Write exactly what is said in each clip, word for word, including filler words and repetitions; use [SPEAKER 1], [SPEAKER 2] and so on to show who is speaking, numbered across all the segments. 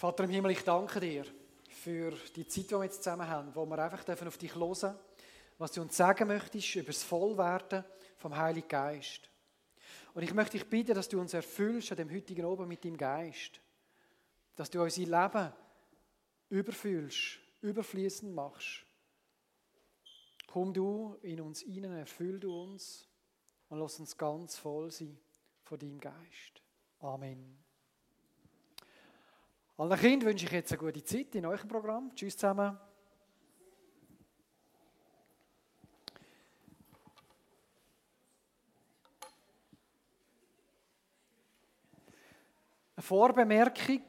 [SPEAKER 1] Vater im Himmel, ich danke dir für die Zeit, die wir jetzt zusammen haben, wo wir einfach auf dich hören dürfen, was du uns sagen möchtest über das Vollwerden vom Heiligen Geist. Und ich möchte dich bitten, dass du uns erfüllst an dem heutigen Abend mit deinem Geist. Dass du unser Leben überfüllst, überfließend machst. Komm du in uns hinein, erfüll du uns und lass uns ganz voll sein von deinem Geist. Amen. Allen Kindern wünsche ich jetzt eine gute Zeit in eurem Programm. Tschüss zusammen. Eine Vorbemerkung.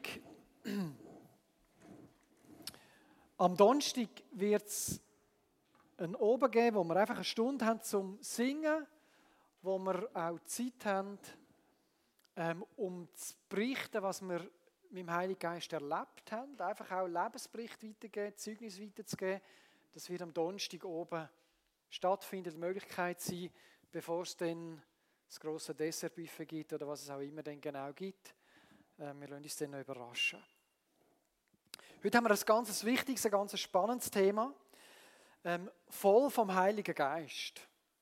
[SPEAKER 1] Am Donnerstag wird es einen Oben geben, wo wir einfach eine Stunde haben zum Singen, wo wir auch Zeit haben, ähm, um zu berichten, was wir mit dem Heiligen Geist erlebt haben. Einfach auch Lebensbericht weitergeben, Zeugnis weiterzugeben. Das wird am Donnerstag oben stattfinden, die Möglichkeit sein, bevor es dann das grosse Dessertbuffet gibt oder was es auch immer dann genau gibt. Äh, wir lassen uns dann noch überraschen. Heute haben wir ein ganz wichtiges, ein ganz spannendes Thema. Ähm, voll vom Heiligen Geist.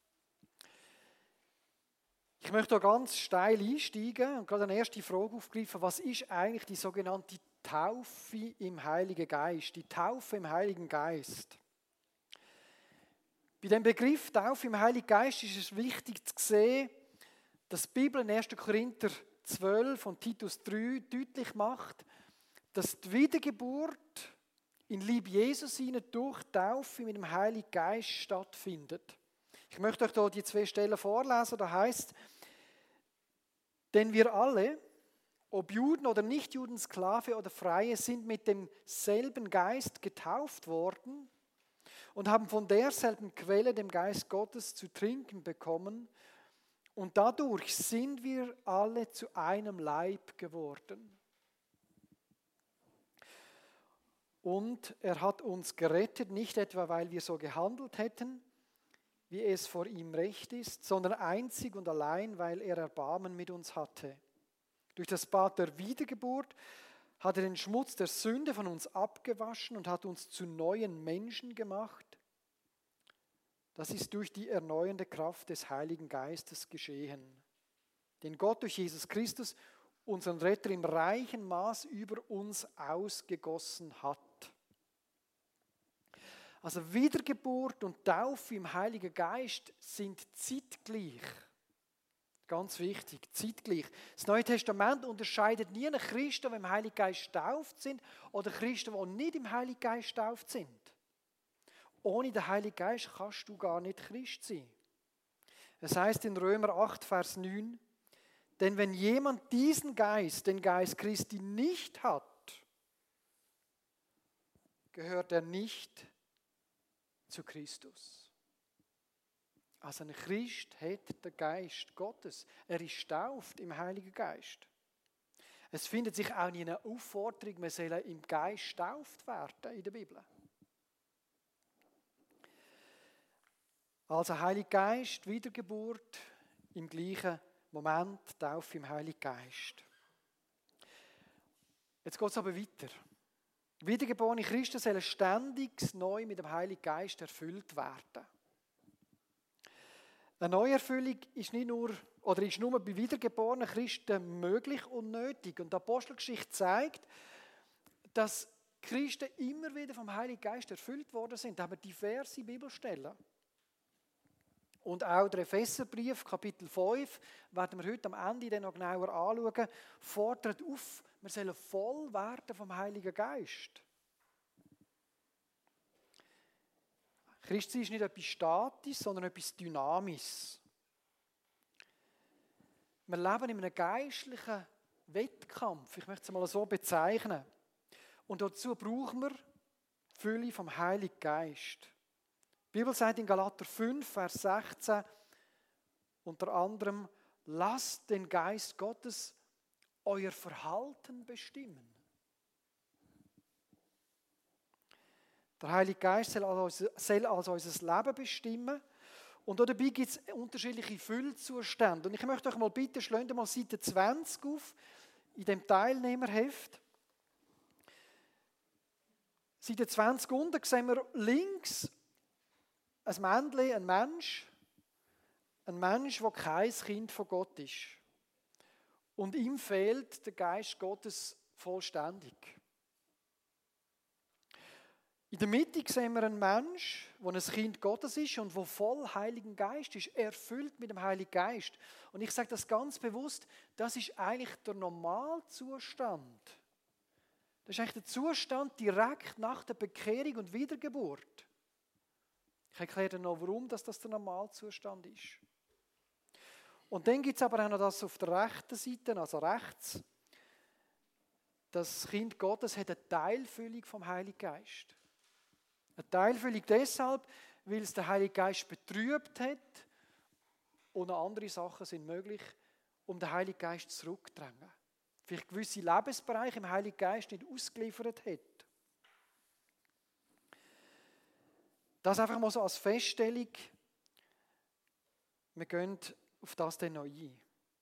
[SPEAKER 1] Ich möchte hier ganz steil einsteigen und gerade eine erste Frage aufgreifen. Was ist eigentlich die sogenannte Taufe im Heiligen Geist? Die Taufe im Heiligen Geist. Bei dem Begriff Taufe im Heiligen Geist ist es wichtig zu sehen, dass die Bibel in erster Korinther zwölf und Titus drei deutlich macht, dass die Wiedergeburt in Liebe Jesus hinein durch Taufe mit dem Heiligen Geist stattfindet. Ich möchte euch hier die zwei Stellen vorlesen. Da heißt: Denn wir alle, ob Juden oder Nichtjuden, Sklave oder Freie, sind mit demselben Geist getauft worden und haben von derselben Quelle, dem Geist Gottes, zu trinken bekommen. Und dadurch sind wir alle zu einem Leib geworden. Und er hat uns gerettet, nicht etwa, weil wir so gehandelt hätten, wie es vor ihm recht ist, sondern einzig und allein, weil er Erbarmen mit uns hatte. Durch das Bad der Wiedergeburt hat er den Schmutz der Sünde von uns abgewaschen und hat uns zu neuen Menschen gemacht. Das ist durch die erneuernde Kraft des Heiligen Geistes geschehen, den Gott durch Jesus Christus, unseren Retter, im reichen Maß über uns ausgegossen hat. Also Wiedergeburt und Taufe im Heiligen Geist sind zeitgleich. Ganz wichtig, zeitgleich. Das Neue Testament unterscheidet nie einen Christen, die im Heiligen Geist getauft sind, oder Christen, die nicht im Heiligen Geist getauft sind. Ohne den Heiligen Geist kannst du gar nicht Christ sein. Es heißt in Römer acht, Vers neun, denn wenn jemand diesen Geist, den Geist Christi, nicht hat, gehört er nicht zu Christus. Also ein Christ hat den Geist Gottes. Er ist getauft im Heiligen Geist. Es findet sich auch nie eine Aufforderung, man soll im Geist getauft werden in der Bibel. Also Heiliger Geist, Wiedergeburt, im gleichen Moment, Taufe im Heiligen Geist. Jetzt geht es aber weiter. Wiedergeborene Christen sollen ständig neu mit dem Heiligen Geist erfüllt werden. Eine Neuerfüllung ist nicht nur, oder ist nur bei wiedergeborenen Christen möglich und nötig. Und die Apostelgeschichte zeigt, dass Christen immer wieder vom Heiligen Geist erfüllt worden sind. Da haben wir diverse Bibelstellen. Und auch der Epheserbrief, Kapitel fünf, werden wir heute am Ende dann noch genauer anschauen, fordert auf, wir sollen voll werden vom Heiligen Geist. Christsein ist nicht etwas Statisches, sondern etwas Dynamisches. Wir leben in einem geistlichen Wettkampf, ich möchte es mal so bezeichnen. Und dazu brauchen wir die Fülle vom Heiligen Geist. Die Bibel sagt in Galater fünf, Vers sechzehn, unter anderem: Lasst den Geist Gottes euer Verhalten bestimmen. Der Heilige Geist soll also, soll also unser Leben bestimmen. Und dabei gibt es unterschiedliche Füllzustände. Und ich möchte euch mal bitten, schlagt mal Seite zwanzig auf, in dem Teilnehmerheft. Seite zwanzig unten sehen wir links ein Männchen, ein Mensch, ein Mensch, der kein Kind von Gott ist. Und ihm fehlt der Geist Gottes vollständig. In der Mitte sehen wir einen Mensch, der ein Kind Gottes ist und der voll Heiligen Geist ist, erfüllt mit dem Heiligen Geist. Und ich sage das ganz bewusst, das ist eigentlich der Normalzustand. Das ist eigentlich der Zustand direkt nach der Bekehrung und Wiedergeburt. Ich erkläre noch, warum das der Normalzustand ist. Und dann gibt es aber auch noch das auf der rechten Seite, also rechts. Das Kind Gottes hat eine Teilfüllung vom Heiligen Geist. Eine Teilfüllung deshalb, weil es der Heilige Geist betrübt hat und noch andere Sachen sind möglich, um den Heiligen Geist zurückzudrängen. Vielleicht gewisse Lebensbereiche im Heiligen Geist nicht ausgeliefert hat. Das einfach mal so als Feststellung. Wir gehen auf das dann noch ein.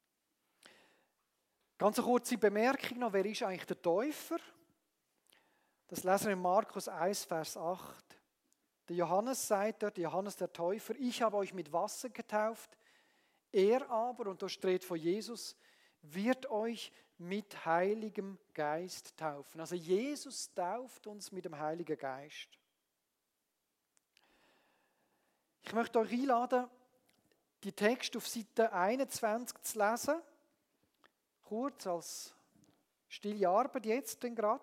[SPEAKER 1] Ganz eine kurze Bemerkung noch, wer ist eigentlich der Täufer? Das lesen wir in Markus eins, Vers acht. Der Johannes sagt dort, Johannes der Täufer, ich habe euch mit Wasser getauft, er aber, und da steht von Jesus, wird euch mit Heiligem Geist taufen. Also Jesus tauft uns mit dem Heiligen Geist. Ich möchte euch einladen, die Texte auf Seite einundzwanzig zu lesen. Kurz als stille Arbeit jetzt denn gerade.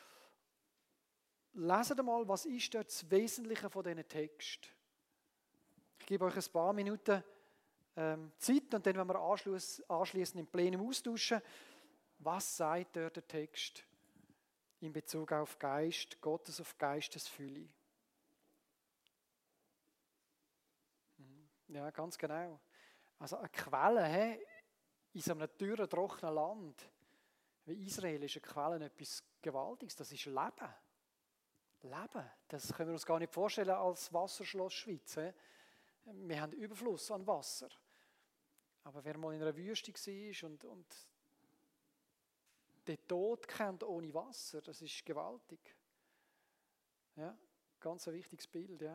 [SPEAKER 1] Leset einmal, was ist dort das Wesentliche von diesen Texten. Ich gebe euch ein paar Minuten ähm, Zeit und dann werden wir anschließend im Plenum austauschen. Was sagt dort der Text in Bezug auf Geist, Gottes auf Geistesfülle? Ja, ganz genau. Also eine Quelle he, in so einem dürren, trockenen Land wie Israel ist eine Quelle etwas Gewaltiges. Das ist Leben. Leben. Das können wir uns gar nicht vorstellen als Wasserschloss Schweiz. He. Wir haben Überfluss an Wasser. Aber wer mal in einer Wüste war und, und den Tod kennt ohne Wasser, das ist gewaltig. Ja, ganz ein wichtiges Bild, ja.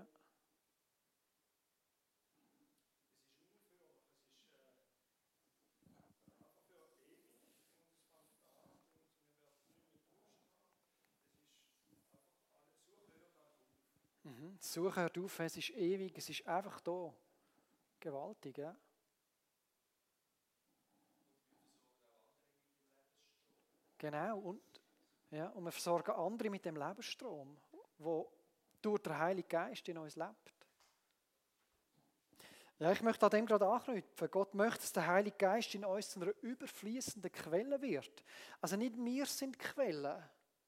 [SPEAKER 1] Das Suchen hört auf, es ist ewig, es ist einfach da. Gewaltig, ja. Genau, und, ja, und wir versorgen andere mit dem Lebensstrom, der durch den Heiligen Geist in uns lebt. Ja, ich möchte an dem gerade anknüpfen. Gott möchte, dass der Heilige Geist in uns zu einer überfließenden Quelle wird. Also nicht wir sind Quellen.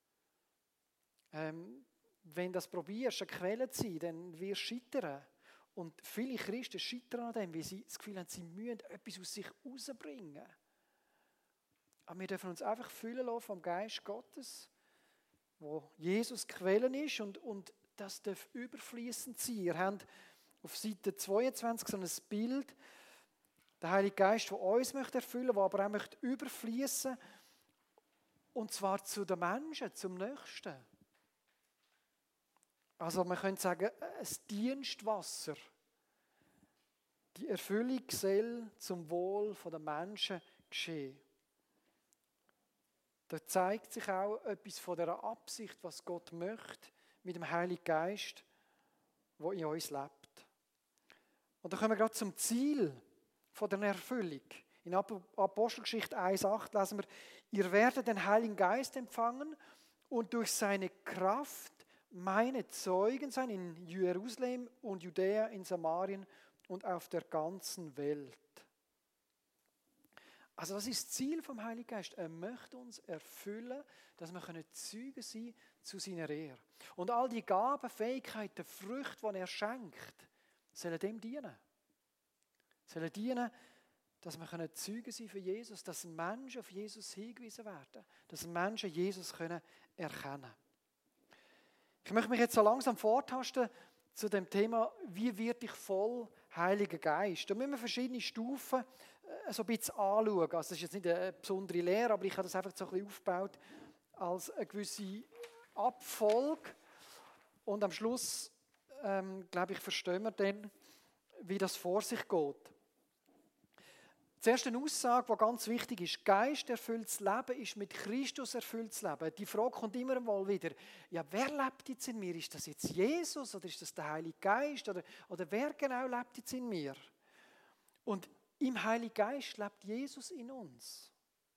[SPEAKER 1] Ähm, wenn du das probierst, eine Quelle zu sein, dann wirst du scheitern. Und viele Christen scheitern an dem, weil sie das Gefühl haben, sie müssen etwas aus sich herausbringen. Aber wir dürfen uns einfach füllen lassen vom Geist Gottes, wo Jesus Quellen ist, und, und das darf überfließend sein. Ihr habt auf Seite zweiundzwanzig so ein Bild, der Heilige Geist, der uns möchte erfüllen, der aber auch möchte überfließen, und zwar zu den Menschen, zum Nächsten. Also man könnte sagen, ein Dienstwasser. Die Erfüllung soll zum Wohl der Menschen geschehen. Da zeigt sich auch etwas von der Absicht, was Gott möchte mit dem Heiligen Geist, der in uns lebt. Und dann kommen wir gerade zum Ziel von der Erfüllung. In Apostelgeschichte eins acht lesen wir, ihr werdet den Heiligen Geist empfangen und durch seine Kraft meine Zeugen sein in Jerusalem und Judäa, in Samarien und auf der ganzen Welt. Also das ist das Ziel vom Heiligen Geist. Er möchte uns erfüllen, dass wir Zeugen sein können zu seiner Ehre. Und all die Gaben, Fähigkeiten, Früchte, die er schenkt, sollen dem dienen. Sollen dienen, dass wir Zeugen sein für Jesus, dass Menschen auf Jesus hingewiesen werden, dass Menschen Jesus können erkennen können. Ich möchte mich jetzt so langsam vortasten zu dem Thema, wie werde ich voll Heiliger Geist? Da müssen wir verschiedene Stufen so ein bisschen anschauen. Also das ist jetzt nicht eine besondere Lehre, aber ich habe das einfach so ein bisschen aufgebaut als eine gewisse Abfolge. Und am Schluss, ähm, glaube ich, verstehen wir dann, wie das vor sich geht. Zuerst eine Aussage, die ganz wichtig ist. Geisterfülltes Leben ist mit Christus erfülltes Leben. Die Frage kommt immer mal wieder, ja, wer lebt jetzt in mir? Ist das jetzt Jesus oder ist das der Heilige Geist? Oder, oder wer genau lebt jetzt in mir? Und im Heiligen Geist lebt Jesus in uns.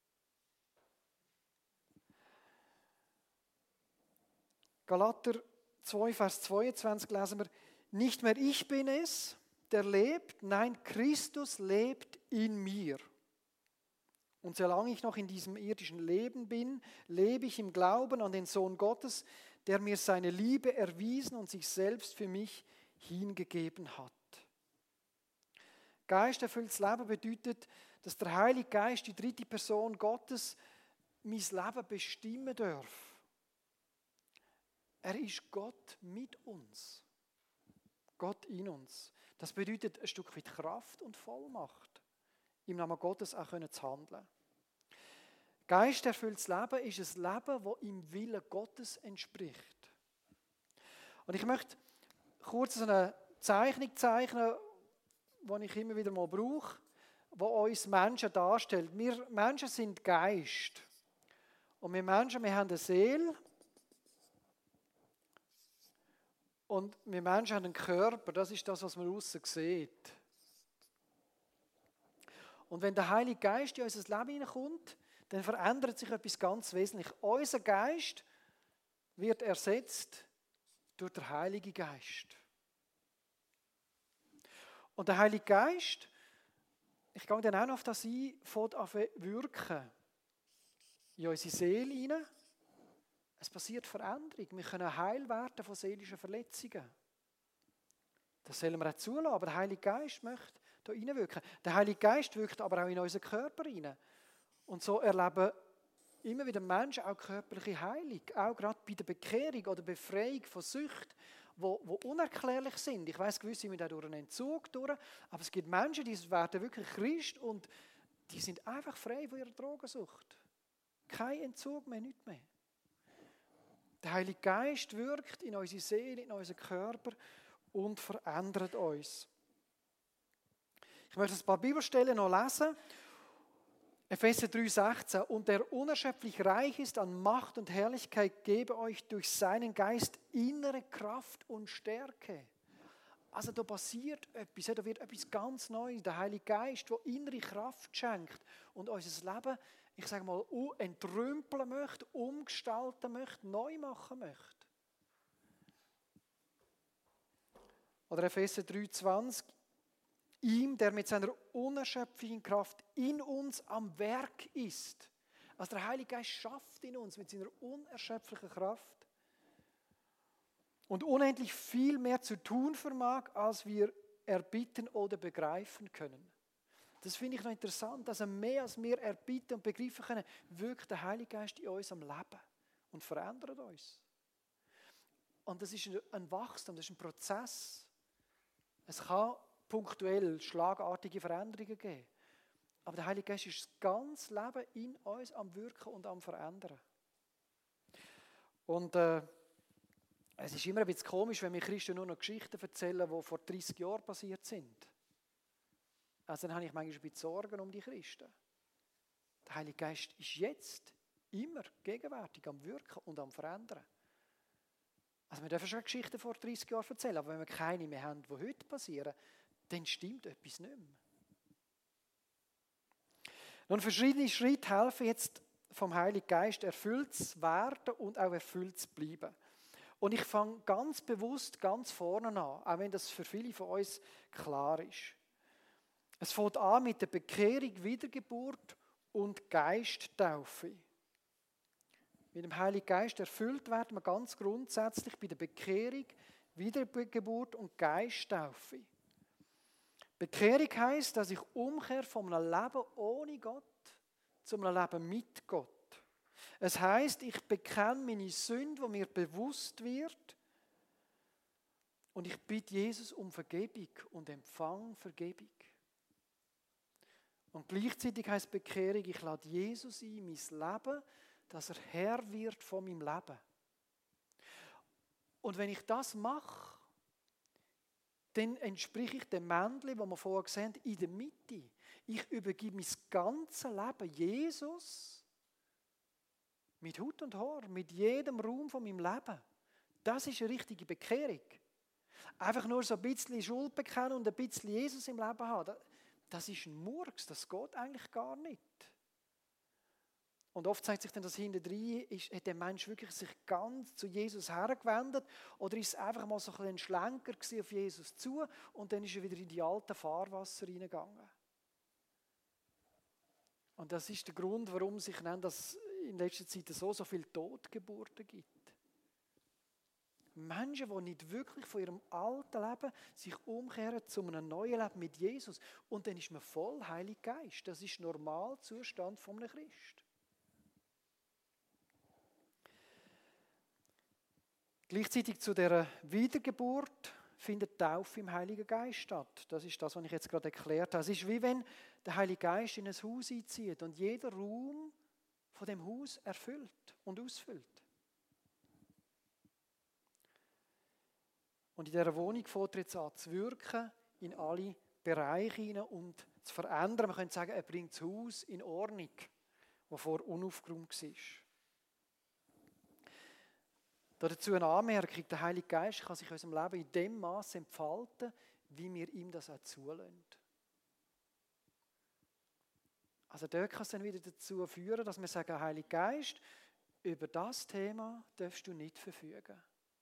[SPEAKER 1] Galater zwei, Vers zweiundzwanzig lesen wir, nicht mehr ich bin es, der lebt, nein, Christus lebt in mir. Und solange ich noch in diesem irdischen Leben bin, lebe ich im Glauben an den Sohn Gottes, der mir seine Liebe erwiesen und sich selbst für mich hingegeben hat. Geisterfülltes Leben bedeutet, dass der Heilige Geist, die dritte Person Gottes, mein Leben bestimmen darf. Er ist Gott mit uns. Gott in uns. Das bedeutet ein Stück weit Kraft und Vollmacht, im Namen Gottes auch zu handeln. Geisterfülltes Leben ist ein Leben, das im Willen Gottes entspricht. Und ich möchte kurz eine Zeichnung zeichnen, die ich immer wieder mal brauche, die uns Menschen darstellt. Wir Menschen sind Geist. Und wir Menschen, wir haben eine Seele. Und wir Menschen haben einen Körper, das ist das, was man aussen sieht. Und wenn der Heilige Geist in unser Leben hineinkommt, dann verändert sich etwas ganz Wesentliches. Unser Geist wird ersetzt durch den Heiligen Geist. Und der Heilige Geist, ich gehe dann auch noch auf das ein, fängt an zu wirken in unsere Seele hinein. Es passiert Veränderung. Wir können heil werden von seelischen Verletzungen. Das sollen wir auch zulassen. Aber der Heilige Geist möchte da hineinwirken. Der Heilige Geist wirkt aber auch in unseren Körper hinein. Und so erleben immer wieder Menschen auch körperliche Heilung. Auch gerade bei der Bekehrung oder Befreiung von Süchten, die, die unerklärlich sind. Ich weiss, gewisse sind auch durch einen Entzug durch. Aber es gibt Menschen, die werden wirklich Christ und die sind einfach frei von ihrer Drogensucht. Kein Entzug mehr, nichts mehr. Der Heilige Geist wirkt in unsere Seele, in unseren Körper und verändert uns. Ich möchte ein paar Bibelstellen noch lesen. Epheser drei, sechzehn. Und der unerschöpflich reich ist an Macht und Herrlichkeit, gebe euch durch seinen Geist innere Kraft und Stärke. Also da passiert etwas, da wird etwas ganz Neues. Der Heilige Geist, der innere Kraft schenkt und unser Leben, ich sage mal, entrümpeln möchte, umgestalten möchte, neu machen möchte. Oder Epheser drei, zwanzig. Ihm, der mit seiner unerschöpflichen Kraft in uns am Werk ist. Also der Heilige Geist schafft in uns mit seiner unerschöpflichen Kraft und unendlich viel mehr zu tun vermag, als wir erbitten oder begreifen können. Das finde ich noch interessant, dass er mehr als wir erbitten und begreifen können, wirkt der Heilige Geist in unserem Leben und verändert uns. Und das ist ein Wachstum, das ist ein Prozess. Es kann punktuell schlagartige Veränderungen geben. Aber der Heilige Geist ist das ganze Leben in uns am Wirken und am Verändern. Und äh, es ist immer ein bisschen komisch, wenn wir Christen nur noch Geschichten erzählen, die vor dreißig Jahren passiert sind. Also dann habe ich manchmal ein bisschen Sorgen um die Christen. Der Heilige Geist ist jetzt immer gegenwärtig am Wirken und am Verändern. Also wir dürfen schon Geschichten vor dreißig Jahren erzählen, aber wenn wir keine mehr haben, die heute passieren, dann stimmt etwas nicht mehr. Nun, verschiedene Schritte helfen jetzt vom Heiligen Geist erfüllt zu werden und auch erfüllt zu bleiben. Und ich fange ganz bewusst ganz vorne an, auch wenn das für viele von uns klar ist. Es fängt an mit der Bekehrung, Wiedergeburt und Geisttaufe. Mit dem Heiligen Geist erfüllt werden wir ganz grundsätzlich bei der Bekehrung, Wiedergeburt und Geisttaufe. Bekehrung heisst, dass ich umkehre von einem Leben ohne Gott zu einem Leben mit Gott. Es heisst, ich bekenne meine Sünde, die mir bewusst wird, und ich bitte Jesus um Vergebung und empfange Vergebung. Und gleichzeitig heisst Bekehrung, ich lade Jesus ein, mein Leben, dass er Herr wird von meinem Leben. Und wenn ich das mache, dann entspreche ich dem Männchen, das wir vorher gesehen haben, in der Mitte. Ich übergebe mein ganzes Leben Jesus mit Haut und Haar, mit jedem Raum von meinem Leben. Das ist eine richtige Bekehrung. Einfach nur so ein bisschen Schuld bekennen und ein bisschen Jesus im Leben haben, das ist ein Murks, das geht eigentlich gar nicht. Und oft zeigt sich dann, dass hintendrein ist, hat der Mensch wirklich sich ganz zu Jesus hergewendet oder ist es einfach mal so ein Schlenker auf Jesus zu und dann ist er wieder in die alten Fahrwasser reingegangen. Und das ist der Grund, warum sich das in letzter Zeit so, so viele Totgeburten gibt. Menschen, die nicht wirklich von ihrem alten Leben sich umkehren zu einem neuen Leben mit Jesus. Und dann ist man voll Heiliger Geist. Das ist der Normalzustand von einem Christ. Gleichzeitig zu dieser Wiedergeburt findet Taufe im Heiligen Geist statt. Das ist das, was ich jetzt gerade erklärt habe. Es ist wie wenn der Heilige Geist in ein Haus einzieht und jeder Raum von dem Haus erfüllt und ausfüllt. Und in dieser Wohnung fängt er jetzt an zu wirken in alle Bereiche hinein und zu verändern. Man könnte sagen, er bringt das Haus in Ordnung, das vorher unaufgeräumt war. Dazu eine Anmerkung, der Heilige Geist kann sich in unserem Leben in dem Maß entfalten, wie wir ihm das auch zulassen. Also dort kann es dann wieder dazu führen, dass wir sagen, Heiliger Geist, über das Thema darfst du nicht verfügen.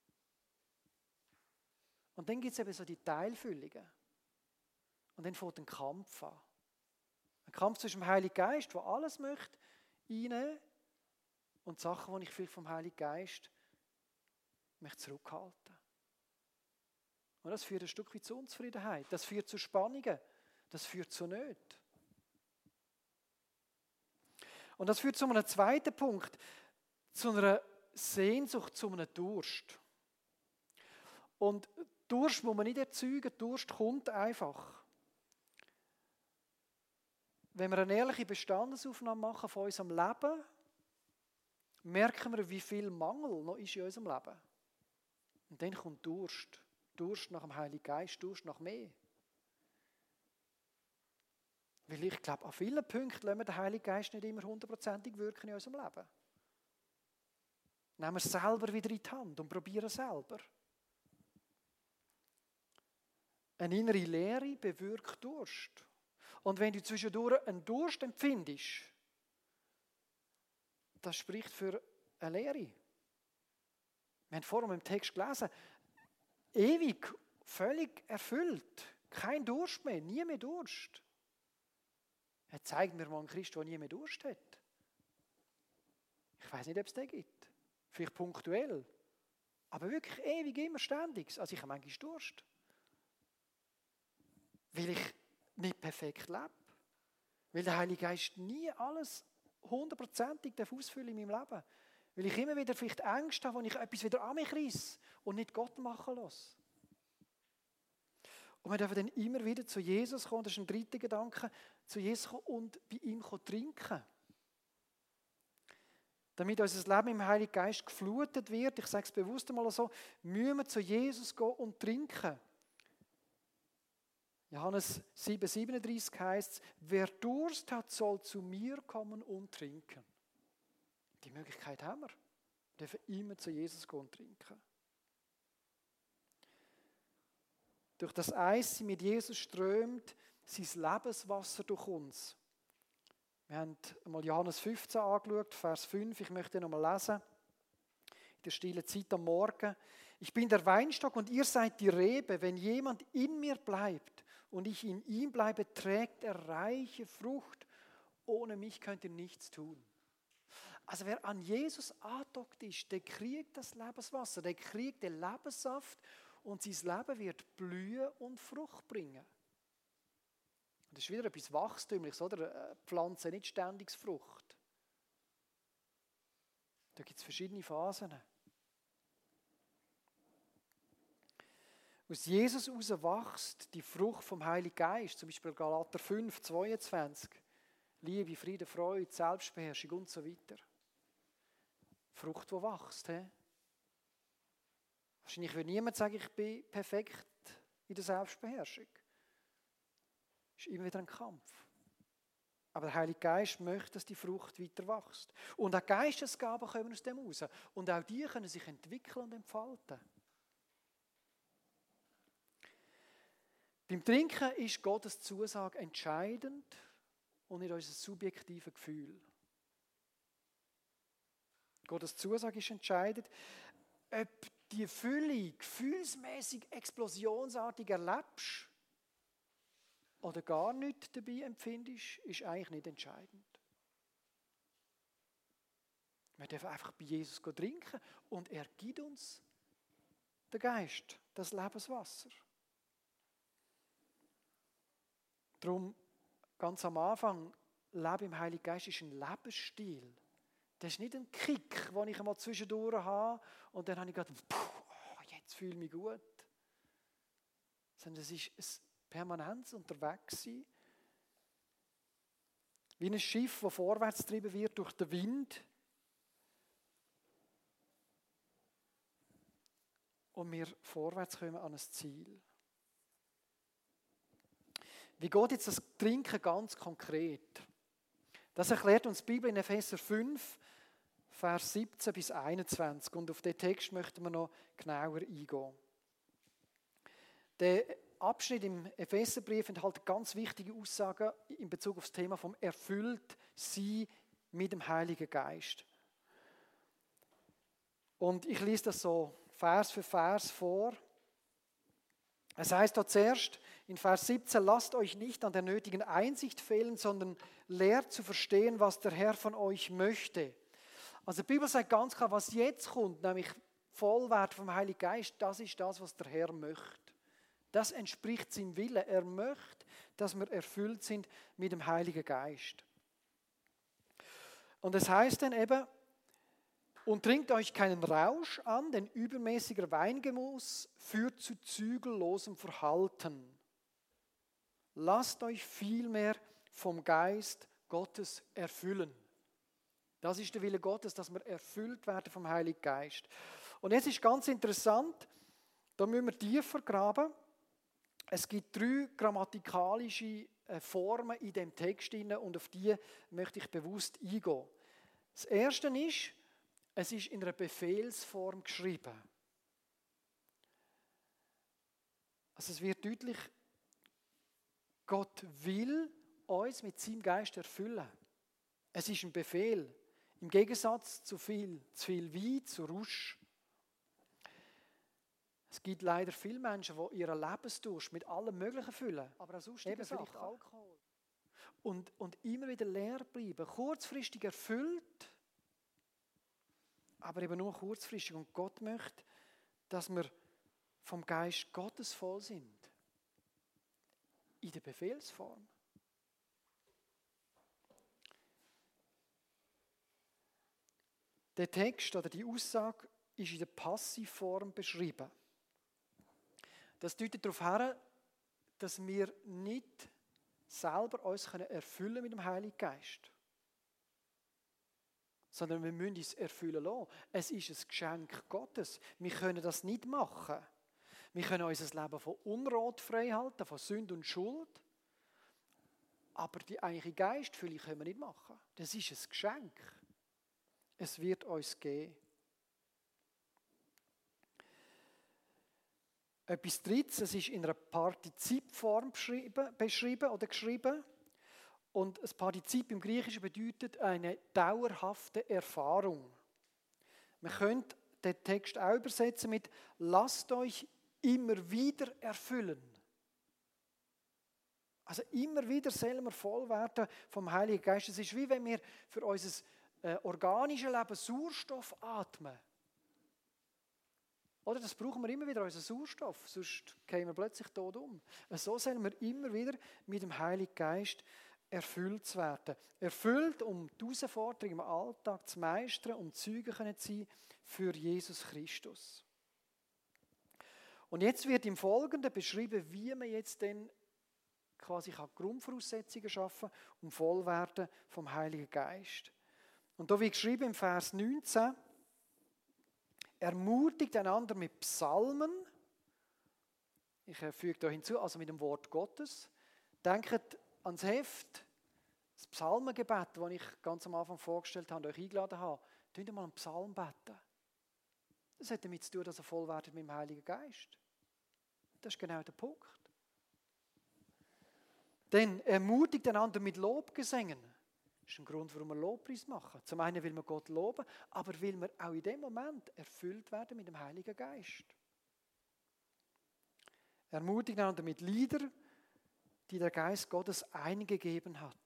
[SPEAKER 1] Und dann gibt es eben so die Teilfüllungen. Und dann fängt ein Kampf an. Ein Kampf zwischen dem Heiligen Geist, der alles möchte, reinnehmen und Sachen, die ich vielleicht vom Heiligen Geist möchte zurückhalten. Und das führt ein Stück weit zu Unzufriedenheit. Das führt zu Spannungen. Das führt zu Nöten. Und das führt zu einem zweiten Punkt, zu einer Sehnsucht, zu einem Durst. Und Durst muss man nicht erzeugen, Durst kommt einfach. Wenn wir eine ehrliche Bestandesaufnahme machen von unserem Leben, merken wir, wie viel Mangel noch ist in unserem Leben. Und dann kommt Durst. Durst nach dem Heiligen Geist, Durst nach mehr. Weil ich glaube, an vielen Punkten lassen wir den Heiligen Geist nicht immer hundertprozentig wirken in unserem Leben. Nehmen wir es selber wieder in die Hand und probieren es selber. Eine innere Leere bewirkt Durst. Und wenn du zwischendurch einen Durst empfindest, das spricht für eine Leere. Wir haben vorhin im Text gelesen, ewig, völlig erfüllt, kein Durst mehr, nie mehr Durst. Er zeigt mir mal einen Christ, der nie mehr Durst hat. Ich weiß nicht, ob es den gibt. Vielleicht punktuell. Aber wirklich ewig, immer ständig. Also ich habe manchmal Durst. Weil ich nicht perfekt lebe. Weil der Heilige Geist nie alles hundertprozentig ausfüllen in meinem Leben. Weil ich immer wieder vielleicht Ängste habe, wo ich etwas wieder an mich reiss und nicht Gott machen lasse. Und wir dürfen dann immer wieder zu Jesus kommen, das ist ein dritter Gedanke, zu Jesus kommen und bei ihm trinken. Damit unser Leben im Heiligen Geist geflutet wird, ich sage es bewusst einmal so, müssen wir zu Jesus gehen und trinken. Johannes sieben siebenunddreißig heißt es, wer Durst hat, soll zu mir kommen und trinken. Die Möglichkeit haben wir. Wir dürfen immer zu Jesus gehen und trinken. Durch das Eis mit Jesus strömt sein Lebenswasser durch uns. Wir haben einmal Johannes fünfzehn angeschaut, Vers fünf, ich möchte ihn nochmal lesen. In der stillen Zeit am Morgen. Ich bin der Weinstock und ihr seid die Rebe. Wenn jemand in mir bleibt und ich in ihm bleibe, trägt er reiche Frucht. Ohne mich könnt ihr nichts tun. Also wer an Jesus andockt ist, der kriegt das Lebenswasser, der kriegt den Lebenssaft und sein Leben wird blühen und Frucht bringen. Das ist wieder etwas Wachstümliches, oder? Pflanze nicht ständig Frucht. Da gibt es verschiedene Phasen. Aus Jesus heraus wächst die Frucht vom Heiligen Geist, zum Beispiel Galater fünf, zweiundzwanzig. Liebe, Friede, Freude, Selbstbeherrschung und so weiter. Frucht, die wächst. He? Wahrscheinlich würde niemand sagen, ich bin perfekt in der Selbstbeherrschung. Es ist immer wieder ein Kampf. Aber der Heilige Geist möchte, dass die Frucht weiter wächst. Und auch Geistesgaben kommen aus dem raus. Und auch die können sich entwickeln und entfalten. Beim Trinken ist Gottes Zusage entscheidend und nicht unser subjektives Gefühl. Gottes Zusage ist entscheidend. Ob die Fülle gefühlsmäßig explosionsartig erlebst oder gar nichts dabei empfindest, ist eigentlich nicht entscheidend. Wir dürfen einfach bei Jesus trinken und er gibt uns den Geist, das Lebenswasser. Darum, ganz am Anfang, Leben im Heiligen Geist ist ein Lebensstil. Das ist nicht ein Kick, den ich einmal zwischendurch habe und dann habe ich gedacht, oh, jetzt fühle ich mich gut. Sondern es ist ein permanentes Unterwegssein. Wie ein Schiff, das vorwärts getrieben wird durch den Wind. Und wir vorwärts kommen an ein Ziel. Wie geht jetzt das Trinken ganz konkret? Das erklärt uns die Bibel in Epheser fünf, Vers siebzehn bis einundzwanzig. Und auf den Text möchten wir noch genauer eingehen. Der Abschnitt im Epheserbrief enthält ganz wichtige Aussagen in Bezug auf das Thema vom Erfülltsein mit dem Heiligen Geist. Und ich lese das so Vers für Vers vor. Es heißt dort zuerst in Vers siebzehn, lasst euch nicht an der nötigen Einsicht fehlen, sondern lehrt zu verstehen, was der Herr von euch möchte. Also die Bibel sagt ganz klar, was jetzt kommt, nämlich Vollwert vom Heiligen Geist, das ist das, was der Herr möchte. Das entspricht seinem Willen. Er möchte, dass wir erfüllt sind mit dem Heiligen Geist. Und es heißt dann eben, und trinkt euch keinen Rausch an, denn übermäßiger Weingenuss führt zu zügellosem Verhalten. Lasst euch vielmehr vom Geist Gottes erfüllen. Das ist der Wille Gottes, dass wir erfüllt werden vom Heiligen Geist. Und jetzt ist ganz interessant, da müssen wir tiefer graben. Es gibt drei grammatikalische Formen in dem Text und auf die möchte ich bewusst eingehen. Das erste ist, es ist in einer Befehlsform geschrieben. Also es wird deutlich, Gott will uns mit seinem Geist erfüllen. Es ist ein Befehl. Im Gegensatz zu viel, zu viel Wein, zu Rausch. Es gibt leider viele Menschen, die ihren Lebensdurst mit allem Möglichen füllen. Aber auch sonst eben vielleicht Alkohol. Und, und immer wieder leer bleiben. Kurzfristig erfüllt, aber eben nur kurzfristig. Und Gott möchte, dass wir vom Geist Gottes voll sind. In der Befehlsform. Der Text oder die Aussage ist in der Passivform beschrieben. Das deutet darauf hin, dass wir nicht selber uns erfüllen können mit dem Heiligen Geist. Sondern wir müssen uns erfüllen lassen. Es ist ein Geschenk Gottes. Wir können das nicht machen. Wir können unser Leben von Unrat frei halten, von Sünde und Schuld. Aber die eigentliche Geistfülle können wir nicht machen. Das ist ein Geschenk. Es wird uns geben. Etwas Drittes, es ist in einer Partizipform beschrieben, beschrieben oder geschrieben. Und das Partizip im Griechischen bedeutet eine dauerhafte Erfahrung. Man könnte den Text auch übersetzen mit lasst euch immer wieder erfüllen. Also immer wieder sollen wir voll werden vom Heiligen Geist. Es ist wie wenn wir für unser äh, organisches Leben Sauerstoff atmen. Oder das brauchen wir immer wieder, unseren Sauerstoff, sonst gehen wir plötzlich tot um. So sollen wir immer wieder mit dem Heiligen Geist erfüllt zu werden. Erfüllt, um die Herausforderungen im Alltag zu meistern und Zeugen zu sein für Jesus Christus. Und jetzt wird im Folgenden beschrieben, wie man jetzt denn quasi Grundvoraussetzungen schaffen kann, um voll werden vom Heiligen Geist. Und da wird geschrieben im Vers neunzehn, Ermutigt einander mit Psalmen. Ich füge da hinzu, also mit dem Wort Gottes. Denkt ans Heft, das Psalmengebet, das ich ganz am Anfang vorgestellt habe und euch eingeladen habe. Tun mal einen Psalm beten. Das hat damit zu tun, dass ihr voll werdet mit dem Heiligen Geist. Das ist genau der Punkt. Dann ermutigt einander mit Lobgesängen. Das ist ein Grund, warum wir Lobpreis machen. Zum einen will man Gott loben, aber will man auch in dem Moment erfüllt werden mit dem Heiligen Geist. Ermutigt einander mit Liedern, die der Geist Gottes eingegeben hat.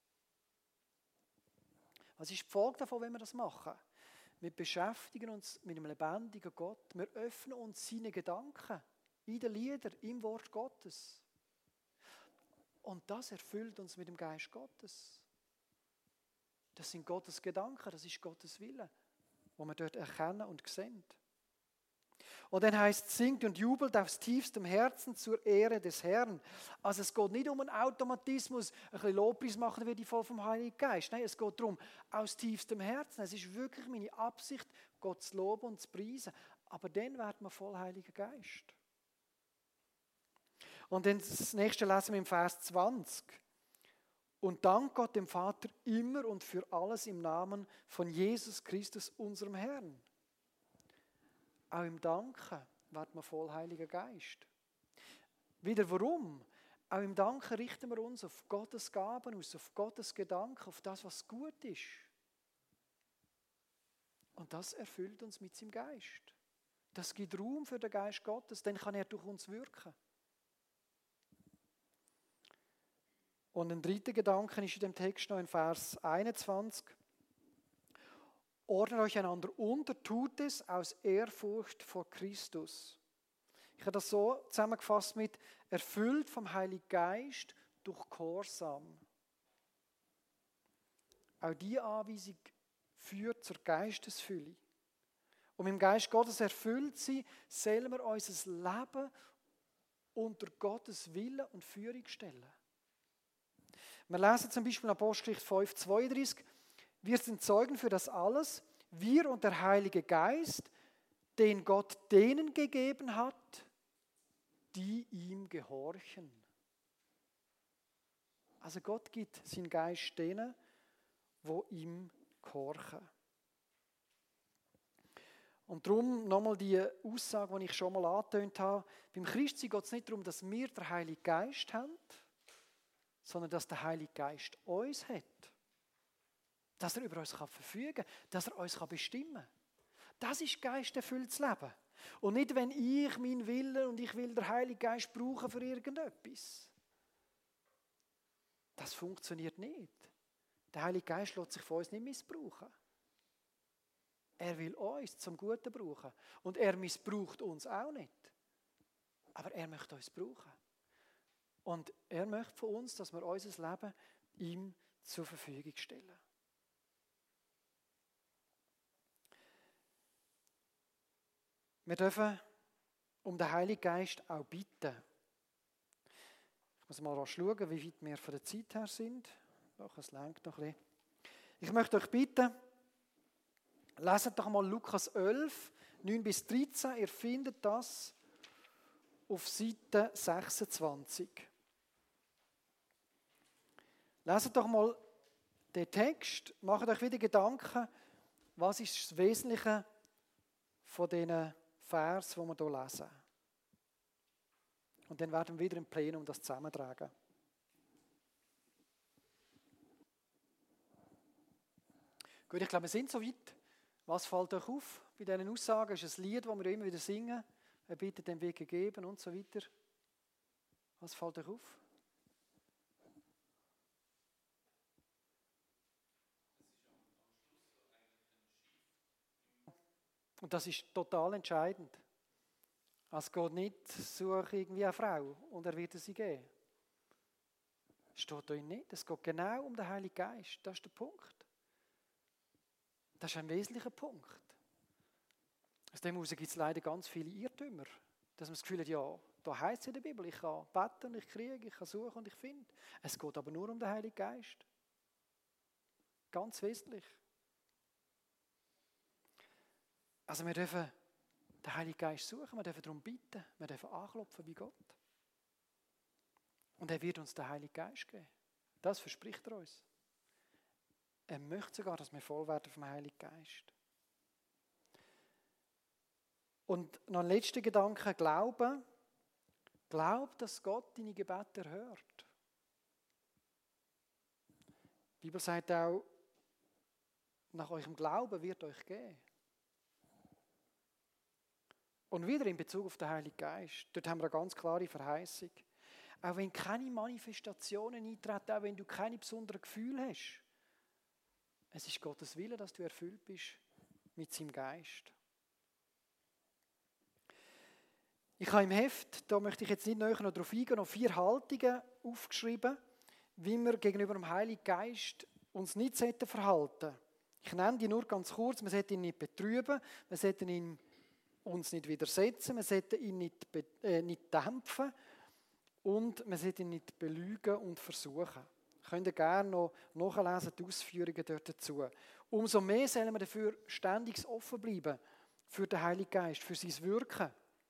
[SPEAKER 1] Was ist die Folge davon, wenn wir das machen? Wir beschäftigen uns mit einem lebendigen Gott. Wir öffnen uns seine Gedanken in den Liedern, im Wort Gottes. Und das erfüllt uns mit dem Geist Gottes. Das sind Gottes Gedanken, das ist Gottes Wille, wo wir dort erkennen und sehen. Und dann heißt es, singt und jubelt aus tiefstem Herzen zur Ehre des Herrn. Also es geht nicht um einen Automatismus, ein bisschen Lobpreis machen wie die voll vom Heiligen Geist. Nein, es geht darum, aus tiefstem Herzen. Es ist wirklich meine Absicht, Gott zu loben und zu preisen. Aber dann wird man voll Heiliger Geist. Und dann das nächste lesen wir im Vers zwanzig. Und dank Gott dem Vater immer und für alles im Namen von Jesus Christus, unserem Herrn. Auch im Danken wird man voll Heiliger Geist. Wieder warum? Auch im Danken richten wir uns auf Gottes Gaben aus, auf Gottes Gedanken, auf das, was gut ist. Und das erfüllt uns mit seinem Geist. Das gibt Raum für den Geist Gottes, dann kann er durch uns wirken. Und ein dritter Gedanke ist in dem Text noch in Vers einundzwanzig. Ordnet euch einander unter, tut es aus Ehrfurcht vor Christus. Ich habe das so zusammengefasst mit erfüllt vom Heiligen Geist durch Gehorsam. Auch diese Anweisung führt zur Geistesfülle. Um im Geist Gottes erfüllt zu sein, sollen wir unser Leben unter Gottes Willen und Führung stellen. Wir lesen zum Beispiel in Apostelgeschichte fünf, zweiunddreißig, wir sind Zeugen für das alles, wir und der Heilige Geist, den Gott denen gegeben hat, die ihm gehorchen. Also Gott gibt seinen Geist denen, die ihm gehorchen. Und darum nochmal die Aussage, die ich schon mal angetönt habe. Beim Christsein geht es nicht darum, dass wir den Heiligen Geist haben, sondern dass der Heilige Geist uns hat. Dass er über uns verfügen kann, dass er uns bestimmen kann. Das ist geisterfülltes Leben. Und nicht, wenn ich meinen Willen und ich will den Heiligen Geist brauchen für irgendetwas. Das funktioniert nicht. Der Heilige Geist lässt sich von uns nicht missbrauchen. Er will uns zum Guten brauchen. Und er missbraucht uns auch nicht. Aber er möchte uns brauchen. Und er möchte von uns, dass wir unser Leben ihm zur Verfügung stellen. Wir dürfen um den Heiligen Geist auch bitten. Ich muss mal schauen, wie weit wir von der Zeit her sind. Doch, es reicht noch ein bisschen. Ich möchte euch bitten, leset doch mal Lukas elf, neun bis dreizehn. Ihr findet das auf Seite sechsundzwanzig. Leset doch mal den Text, macht euch wieder Gedanken, was ist das Wesentliche von diesen Vers, die wir hier lesen. Und dann werden wir wieder im Plenum das zusammentragen. Gut, ich glaube, wir sind soweit. Was fällt euch auf bei diesen Aussagen? Es ist ein Lied, das wir immer wieder singen. Er bittet den Weg gegeben und so weiter. Was fällt euch auf? Und das ist total entscheidend. Es geht nicht, suche irgendwie eine Frau und er wird sie geben. Das steht da nicht. Es geht genau um den Heiligen Geist. Das ist der Punkt. Das ist ein wesentlicher Punkt. Aus dem heraus gibt es leider ganz viele Irrtümer. Dass man das Gefühl hat, ja, da heisst es in der Bibel, ich kann beten, ich kriege, ich kann suchen und ich finde. Es geht aber nur um den Heiligen Geist. Ganz wesentlich. Also wir dürfen den Heiligen Geist suchen, wir dürfen darum bitten, wir dürfen anklopfen bei Gott. Und er wird uns den Heiligen Geist geben. Das verspricht er uns. Er möchte sogar, dass wir voll werden vom Heiligen Geist. Und noch ein letzter Gedanke, Glauben. Glaub, dass Gott deine Gebete erhört. Die Bibel sagt auch, nach eurem Glauben wird euch geben. Und wieder in Bezug auf den Heiligen Geist. Dort haben wir eine ganz klare Verheißung. Auch wenn keine Manifestationen eintreten, auch wenn du keine besonderen Gefühle hast, es ist Gottes Wille, dass du erfüllt bist mit seinem Geist. Ich habe im Heft, da möchte ich jetzt nicht näher noch darauf eingehen, noch vier Haltungen aufgeschrieben, wie wir gegenüber dem Heiligen Geist uns nicht verhalten sollten. Ich nenne die nur ganz kurz. Wir sollten ihn nicht betrüben, wir sollten ihn uns nicht widersetzen, wir sollten ihn nicht, äh, nicht dämpfen und wir sollten ihn nicht belügen und versuchen. Könnt ihr gerne noch nachlesen, die Ausführungen dort dazu. Umso mehr sollen wir dafür ständig offen bleiben, für den Heiligen Geist, für sein Wirken.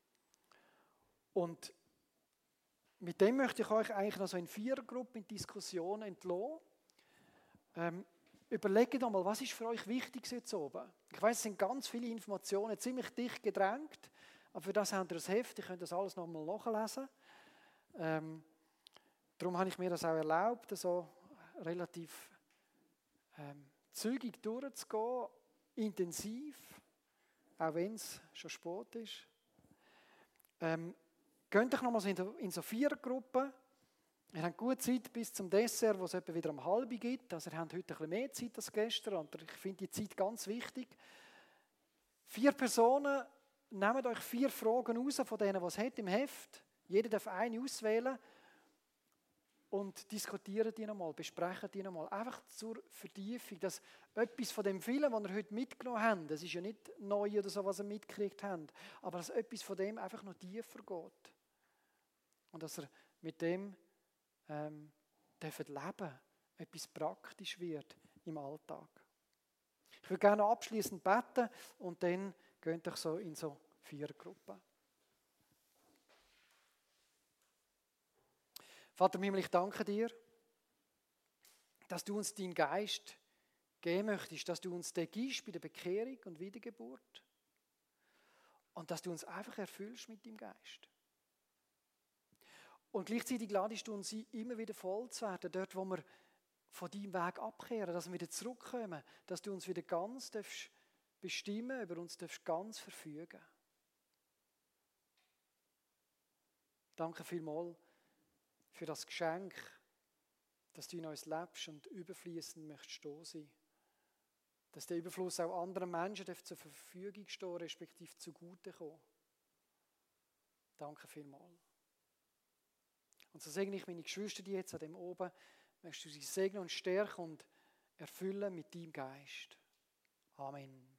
[SPEAKER 1] Und mit dem möchte ich euch eigentlich noch so in Vierergruppen in Diskussionen entlassen. Ähm, überlegt einmal, was ist für euch wichtig jetzt oben? Ich weiss, es sind ganz viele Informationen, ziemlich dicht gedrängt, aber für das habt ihr ein Heft, ihr könnt das alles nochmal nachlesen. Ähm, darum habe ich mir das auch erlaubt, so relativ ähm, zügig durchzugehen, intensiv, auch wenn es schon spät ist. Ähm, Geht euch nochmal in, in so vier Gruppen. Ihr habt gut Zeit bis zum Dessert, wo es etwa wieder um halb gibt. Also ihr habt heute ein bisschen mehr Zeit als gestern. Und ich finde die Zeit ganz wichtig. Vier Personen, nehmt euch vier Fragen raus von denen, was es hat im Heft. Jeder darf eine auswählen. Und diskutieren die nochmal, besprechen die nochmal. Einfach zur Vertiefung, dass etwas von dem vielen, was ihr heute mitgenommen habt, das ist ja nicht neu oder so, was ihr mitgekriegt habt, aber dass etwas von dem einfach noch tiefer geht. Und dass er mit dem ähm, dürft leben, etwas praktisch wird im Alltag. Ich würde gerne abschließend beten und dann geht euch so in so vier Gruppen. Vater im Himmel, ich danke dir, dass du uns deinen Geist geben möchtest, dass du uns den gibst bei der Bekehrung und Wiedergeburt und dass du uns einfach erfüllst mit deinem Geist. Und gleichzeitig ladest du uns ein, immer wieder voll zu werden, dort, wo wir von deinem Weg abkehren, dass wir wieder zurückkommen, dass du uns wieder ganz darfst bestimmen, über uns darfst ganz verfügen. Danke vielmals für das Geschenk, dass du in uns lebst und überfließend möchtest stehen sein. Dass der Überfluss auch anderen Menschen zur Verfügung stehen, respektive zugute kommen. Danke vielmals. Und so segne ich meine Geschwister, die jetzt an dem oben, möchtest du sie segnen und stärken und erfüllen mit deinem Geist. Amen.